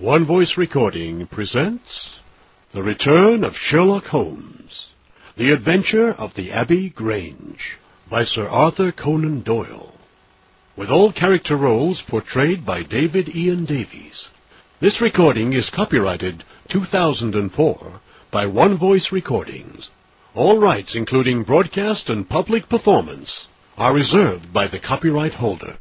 One Voice Recording presents The Return of Sherlock Holmes, The Adventure of the Abbey Grange, by Sir Arthur Conan Doyle, with all character roles portrayed by David Ian Davies. This recording is copyrighted 2004 by One Voice Recordings. All rights, including broadcast and public performance, are reserved by the copyright holder.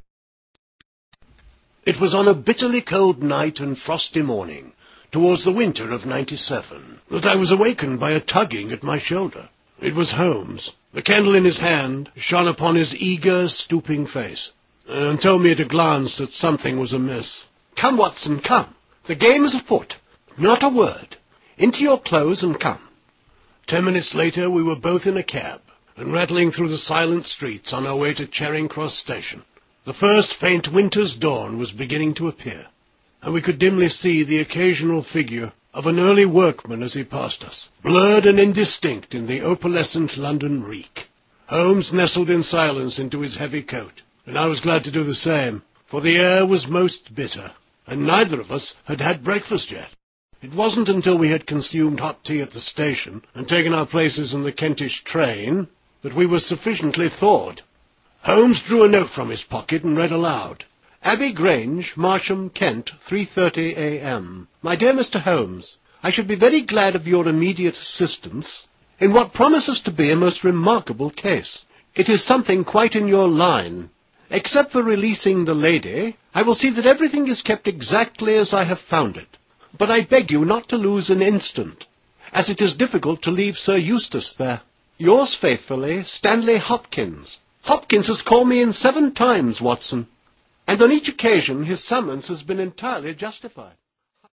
It was on a bitterly cold night and frosty morning, towards the winter of '97, that I was awakened by a tugging at my shoulder. It was Holmes. The candle in his hand shone upon his eager, stooping face, and told me at a glance that something was amiss. "Come, Watson, come. The game is afoot. Not a word. Into your clothes and come." 10 minutes later we were both in a cab, and rattling through the silent streets on our way to Charing Cross Station. The first faint winter's dawn was beginning to appear, and we could dimly see the occasional figure of an early workman as he passed us, blurred and indistinct in the opalescent London reek. Holmes nestled in silence into his heavy coat, and I was glad to do the same, for the air was most bitter, and neither of us had had breakfast yet. It wasn't until we had consumed hot tea at the station and taken our places in the Kentish train that we were sufficiently thawed. Holmes drew a note from his pocket and read aloud. "Abbey Grange, Marsham, Kent, 3:30 a.m. My dear Mr. Holmes, I should be very glad of your immediate assistance in what promises to be a most remarkable case. It is something quite in your line. Except for releasing the lady, I will see that everything is kept exactly as I have found it. But I beg you not to lose an instant, as it is difficult to leave Sir Eustace there. Yours faithfully, Stanley Hopkins. Hopkins has called me in 7 times, Watson, and on each occasion his summons has been entirely justified."